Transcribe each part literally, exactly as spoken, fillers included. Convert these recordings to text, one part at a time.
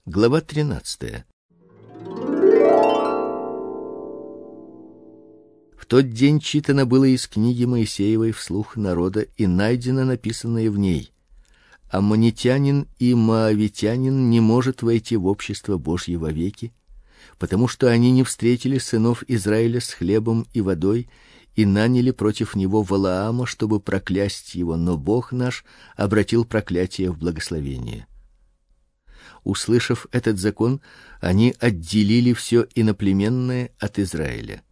Глава тринадцатая. В тот день читано было из книги Моисеевой вслух народа, и найдено написанное в ней: Аммонитянин и моавитянин не может войти в общество Божье вовеки, потому что они не встретили сынов Израиля с хлебом и водой и наняли против него Валаама, чтобы проклясть его, но Бог наш обратил проклятие в благословение. Услышав этот закон, они отделили все иноплеменное от Израиля.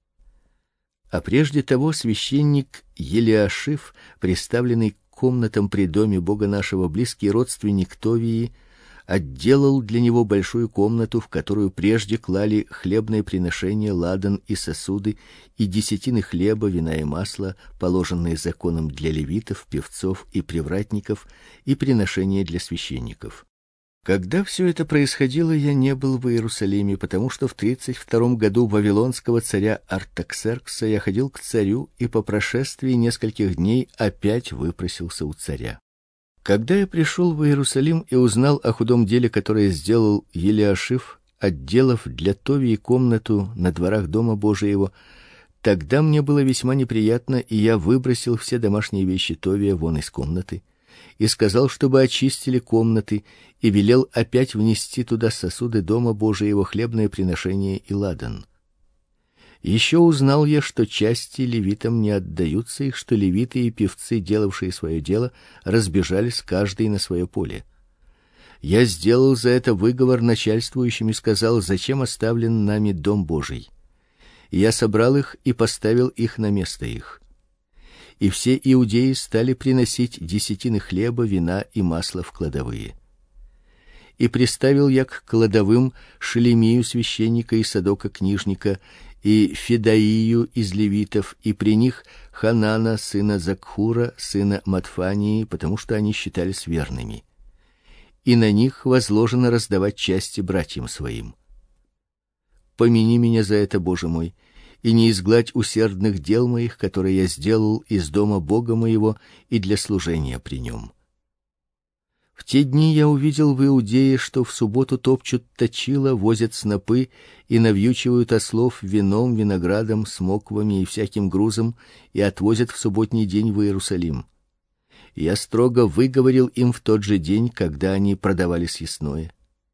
А прежде того священник Елиашив, приставленный к комнатам при доме Бога нашего, близкий родственник Товии, отделал для него большую комнату, в которую прежде клали хлебные приношения, ладан и сосуды, и десятины хлеба, вина и масла, положенные законом для левитов, певцов и привратников, и приношения для священников. Когда все это происходило, я не был в Иерусалиме, потому что в тридцать втором году вавилонского царя Артаксеркса я ходил к царю и по прошествии нескольких дней опять выпросился у царя. Когда я пришел в Иерусалим и узнал о худом деле, которое сделал Елиашив, отделав для Товии комнату на дворах дома Божиего, тогда мне было весьма неприятно, и я выбросил все домашние вещи Товия вон из комнаты и сказал, чтобы очистили комнаты, и велел опять внести туда сосуды дома Божиего, хлебное приношение и ладан. Еще узнал я, что части левитам не отдаются, и что левиты и певцы, делавшие свое дело, разбежались каждый на свое поле. Я сделал за это выговор начальствующим и сказал: зачем оставлен нами дом Божий? И я собрал их и поставил их на место их. И все иудеи стали приносить десятины хлеба, вина и масла в кладовые. И приставил я к кладовым Шелемию священника и Садока книжника, и Федаию из левитов, и при них Ханана сына Закхура, сына Матфании, потому что они считались верными. И на них возложено раздавать части братьям своим. Помяни меня за это, Боже мой, и не изгладь усердных дел моих, которые я сделал из дома Бога моего и для служения при нем. В те дни я увидел в Иудее, что в субботу топчут точила, возят снопы и навьючивают ослов вином, виноградом, смоквами и всяким грузом и отвозят в субботний день в Иерусалим. Я строго выговорил им в тот же день, когда они продавали съестное.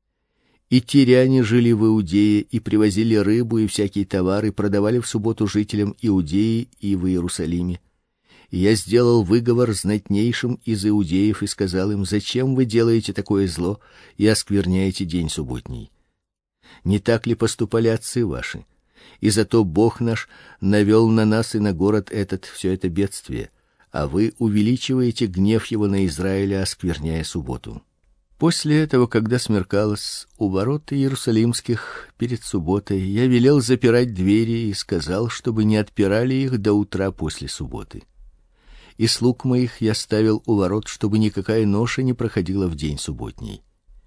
И тиряне жили в Иудее и привозили рыбу и всякие товары, продавали в субботу жителям Иудеи и в Иерусалиме. И я сделал выговор знатнейшим из иудеев и сказал им: зачем вы делаете такое зло и оскверняете день субботний? Не так ли поступали отцы ваши? И зато Бог наш навел на нас и на город этот все это бедствие, а вы увеличиваете гнев его на Израиля, оскверняя субботу. После этого, когда смеркалось, у ворот иерусалимских перед субботой я велел запирать двери и сказал, чтобы не отпирали их до утра после субботы. И слуг моих я ставил у ворот, чтобы никакая ноша не проходила в день субботний.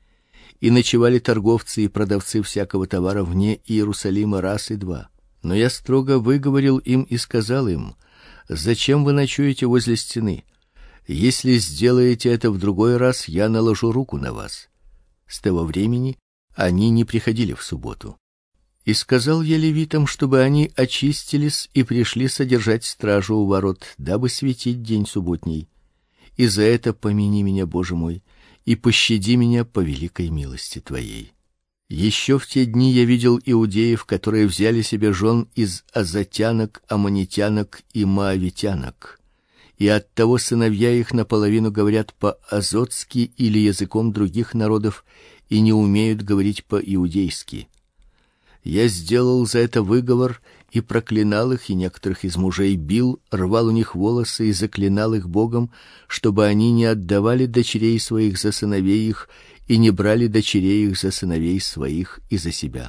И ночевали торговцы и продавцы всякого товара вне Иерусалима раз и два. Но я строго выговорил им и сказал им: зачем вы ночуете возле стены? Если сделаете это в другой раз, я наложу руку на вас. С того времени они не приходили в субботу. И сказал я левитам, чтобы они очистились и пришли содержать стражу у ворот, дабы светить день субботний. И за это помяни меня, Боже мой, и пощади меня по великой милости твоей. Еще в те дни я видел иудеев, которые взяли себе жен из азотянок, аммонитянок и моавитянок, и оттого сыновья их наполовину говорят по-азотски или языком других народов и не умеют говорить по-иудейски. Я сделал за это выговор и проклинал их, и некоторых из мужей бил, рвал у них волосы и заклинал их Богом, чтобы они не отдавали дочерей своих за сыновей их и не брали дочерей их за сыновей своих и за себя.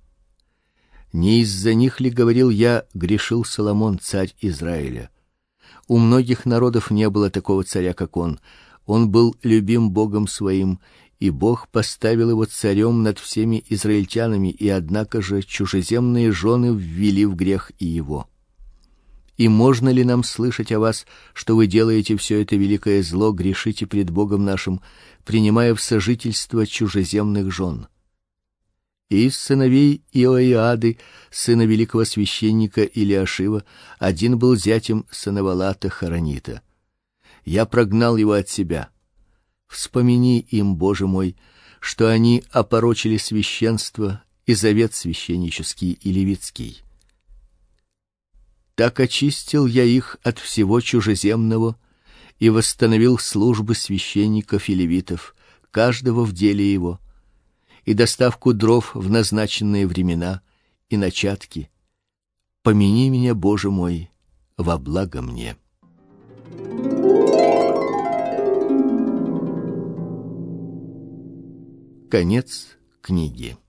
Не из-за них ли, говорил я, грешил Соломон, царь Израиля? У многих народов не было такого царя, как он. Он был любим Богом своим, и Бог поставил его царем над всеми израильтянами, и однако же чужеземные жены ввели в грех и его. И можно ли нам слышать о вас, что вы делаете все это великое зло, грешите пред Богом нашим, принимая в сожительство чужеземных жен? И из сыновей Иоиады, сына великого священника Илиашива, один был зятем Санавалата Хоронита. Я прогнал его от себя. Вспомини им, Боже мой, что они опорочили священство и завет священнический и левитский. Так очистил я их от всего чужеземного и восстановил службы священников и левитов, каждого в деле его, и доставку дров в назначенные времена, и начатки. Помяни меня, Боже мой, во благо мне. Конец книги.